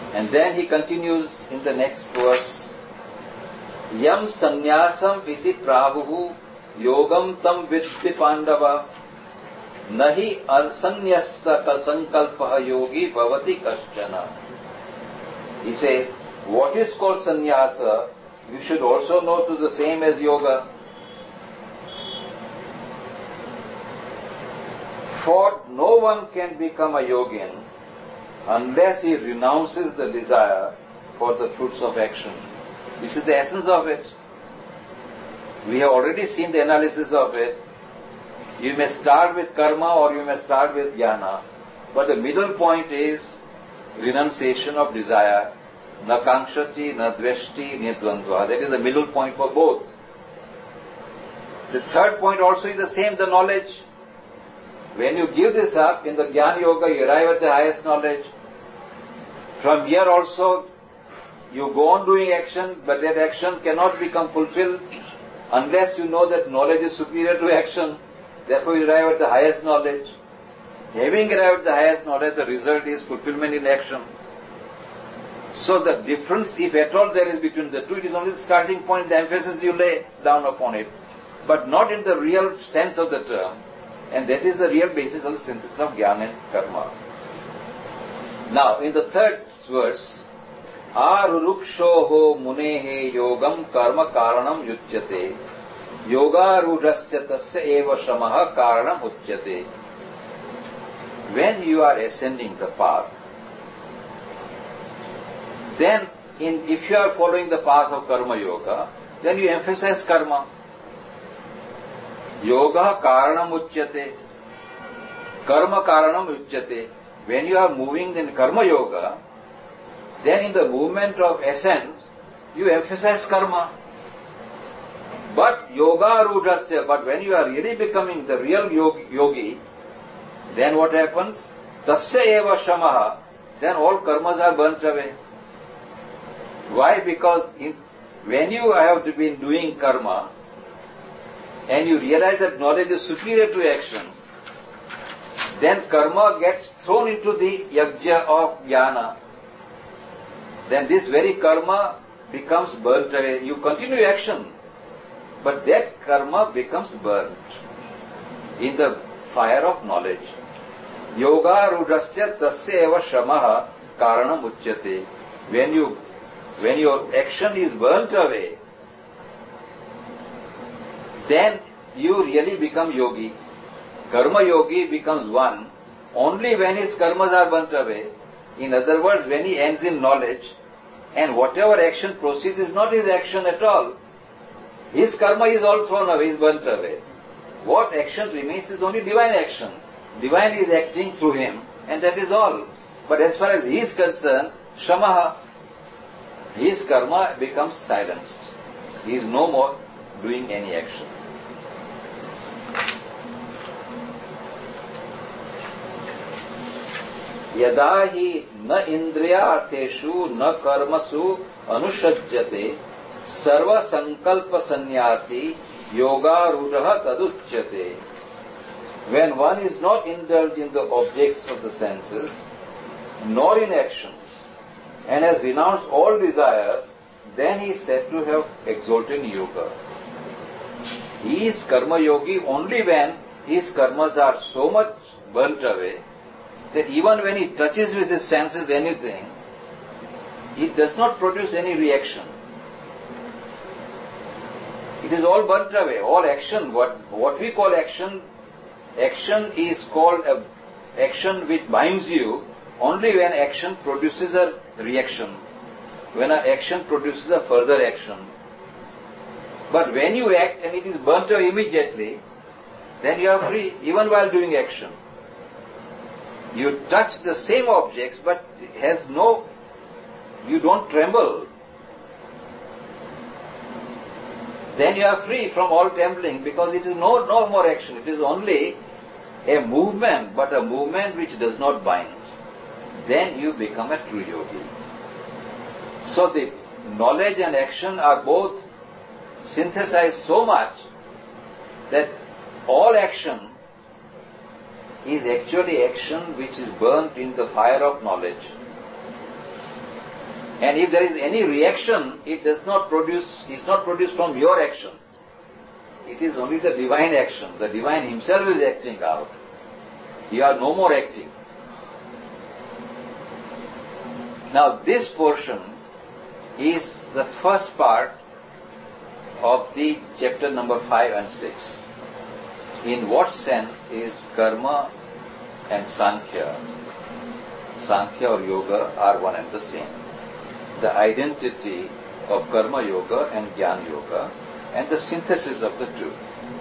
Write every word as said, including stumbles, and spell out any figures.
And then he continues in the next verse, Yam sannyasam iti pravuhu yogam tam vitti pandava nahi arsanyasta sankalpaha yogi bhavati kaschana. He says, what is called sannyasa, you should also know to the same as yoga. For no one can become a yogin unless he renounces the desire for the fruits of action. This is the essence of it. We have already seen the analysis of it. You may start with karma or you may start with jnana, but the middle point is renunciation of desire. Na kankshati, na dveshti, na dvandva. That is the middle point for both. The third point also is the same, the knowledge. When you give this up, in the Jnana Yoga, you arrive at the highest knowledge. From here also, you go on doing action, but that action cannot become fulfilled unless you know that knowledge is superior to action. Therefore, you arrive at the highest knowledge. Having arrived at the highest knowledge, the result is fulfillment in action. So the difference, if at all there is between the two, it is only the starting point, the emphasis you lay down upon it, but not in the real sense of the term. And that is the real basis of the synthesis of jnana and karma. Now, in the third verse, Arurukshoho munehe yogam karma karanam yuchyate yoga rudhasya tasya eva shamaha karanam uchyate. When you are ascending the path, then in, if you are following the path of karma yoga, then you emphasize karma. Yoga karanam uchyate. Karma karanam uchyate. When you are moving in karma yoga, then in the movement of ascent, you emphasize karma. But yoga rudhasya, but when you are really becoming the real yogi, then what happens? Tasya eva shamaha, then all karmas are burnt away. Why? Because in, when you have been doing karma, and you realize that knowledge is superior to action, then karma gets thrown into the yajna of jnana. Then this very karma becomes burnt away. You continue action, but that karma becomes burnt in the fire of knowledge. Yoga rudhasya tasya eva shamaha karanam uchyate. When you, when your action is burnt away, then you really become yogi. Karma yogi becomes one only when his karmas are burnt away. In other words, when he ends in knowledge, and whatever action proceeds is not his action at all. His karma is all thrown away, is burnt away. What action remains is only divine action. Divine is acting through him, and that is all. But as far as he is concerned, shamaha, his karma becomes silenced. He is no more doing any action. Yada hi na indriyartheshu na karmasu anushajyate sarva sankalpa sannyasi yoga rudhaha taduchyate. When one is not indulged in the objects of the senses, nor in actions, and has renounced all desires, then he is said to have exalted yoga. He is karma yogi only when his karmas are so much burnt away that even when he touches with his senses anything, it does not produce any reaction. It is all burnt away, all action. What, what we call action, action is called a action which binds you only when action produces a reaction, when an action produces a further action. But when you act and it is burnt away immediately, then you are free, even while doing action. You touch the same objects, but it has no, you don't tremble. Then you are free from all trembling, because it is no, no more action. It is only a movement, but a movement which does not bind. Then you become a true yogi. So the knowledge and action are both synthesized so much that all action is actually action which is burnt in the fire of knowledge. And if there is any reaction, it does not produce, is not produced from your action. It is only the divine action. The divine himself is acting out. You are no more acting. Now this portion is the first part of the chapter number five and six. In what sense is karma and Sankhya, Sankhya or Yoga are one and the same? The identity of Karma Yoga and Jnana Yoga and the synthesis of the two.